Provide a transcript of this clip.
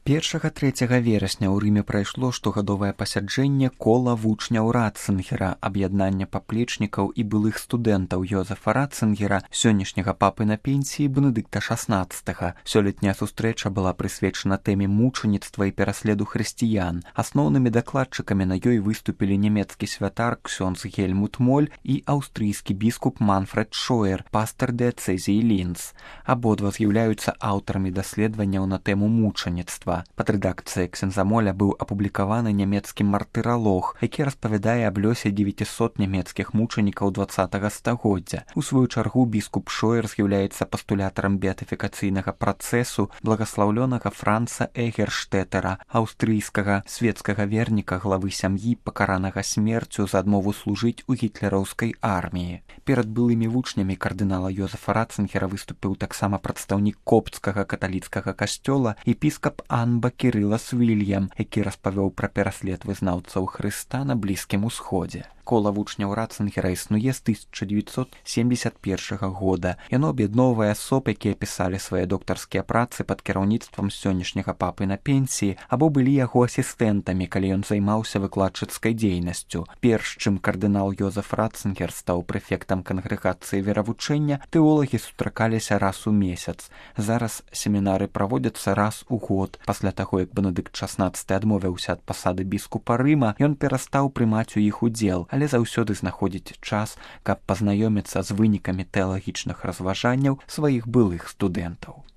1-3 верасня ў Рыме прайшло штогадовае пасяджэнне кола вучняў Ратцынгера, аб'яднання паплечнікаў і былых студэнтаў Йозефа Ратцынгера, сённяшняга папы на пенсіі Бенедыкта XVI. Сёлетняя сустрэча была прысвечана тэме мучаніцтва і пераследу хрысціян. Асноўнымі дакладчыкамі на ёй выступілі нямецкі святар ксёндз Гельмут Моль і аўстрыйскі біскуп Манфред Шоер, пастар дыяцэзіі Лінц. Абодва з'яўляюцца аўтарамі даследаванняў на тэму мучаніцтва. Пад рэдакцыяй ксяндза Моля быў апублікаваны нямецкі мартыралог, які распавядае аб лёсе 900 нямецкіх мучанікаў 20 стагоддзя. У сваю чаргу біскуп Шоер з'яўляецца пастулятарам беатыфікацыйнага працэсу благаслаўлёнага Франца Эгерштэтэра, аўстрыйскага свецкага верніка главы сям'і, пакаранага смерцю за адмову служыць у гітлераўскай арміі. Перад былымі вучнямі кардынала Йозефа Ратцынгера выступіў таксама прадстаўнік копцкага каталіцкага касцёла епіскап Анба Кірыла Свільям, які распавёў пра пераслед вызнаўцаў Хрыста на Блізкім Усходзе. Кола вучняў Ратцынгера існуе з 1971 года. Яно аб'ядноўвае асоб, якія пісалі свае доктарскія працы пад кіраўніцтвам сённяшняга папы на пенсіі або былі яго асістэнтамі, калі ён займаўся выкладчыцкай дзейнасцю. Перш чым кардынал Йозеф Ратцынгер стаў прэфектам кангрэгацыі веравучэння, тэолагі сустракаліся раз у месяц. Зараз семінары праводзяцца раз у год. Пасля таго, як Бенедыкт XVI адмовіўся ад пасады біскупа Рыма, ён перастаў прымаць у іх удзел, але заўсёды знаходзіць час, каб пазнаёміцца з вынікамі тэалагічных разважанняў сваіх былых студэнтаў.